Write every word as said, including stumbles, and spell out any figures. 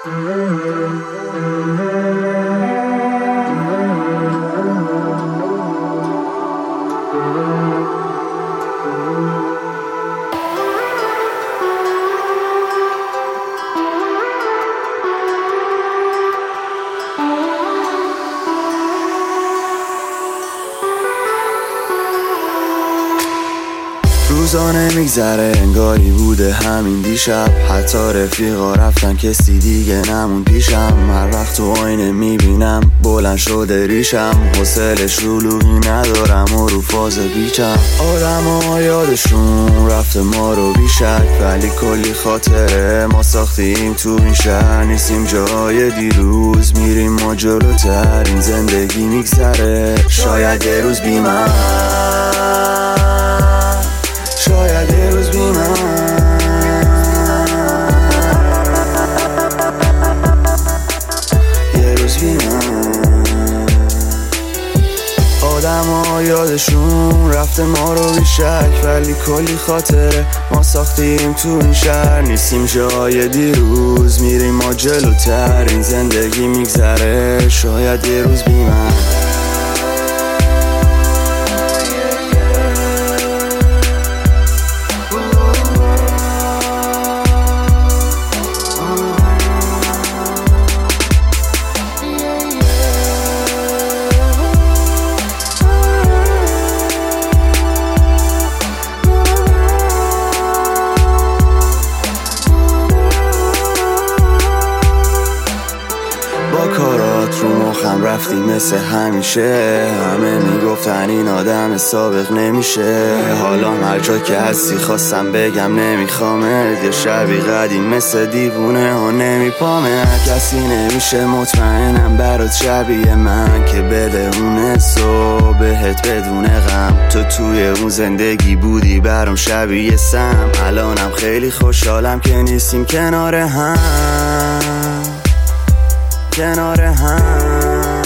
روزانه میگذره انگاری بوده همین دیشب، حتی رفیقا رفتن کسی دیگه نمون پیشم. هر وقت تو آینه میبینم بلند شده ریشم، حوصله شلوغی ندارم و رو فاز بیچم. آدم ها یادشون رفته ما رو بیشک، ولی کلی خاطره ما ساختیم تو این شهر. نیستیم جای دیروز، میریم ما جلوتر، این زندگی میگذره شاید یه روز بی من، شاید یه روز بی من، یه روز بی من. آدم ها یادشون رفته ما رو بیشک، ولی کلی خاطره ما ساختیم تو این شهر. نیستیم جای دیروز، میریم ما جلوتر، این زندگی میگذره شاید یه روز بی من. با کارات رو مخم رفتی مثل همیشه، همه میگفتن این آدم سابق نمیشه. حالا هر جا که هستی خواستم بگم نمیخوامت، یه شبی قدیم مثل دیوونه ها نمیپامه. کسی نمیشه مطمئنم برات شبیه من که بده اون حسو بهت بدون غم. تو توی اون زندگی بودی برام شبیه سم، الانم خیلی خوشحالم که نیستیم کنار هم، کنار هم.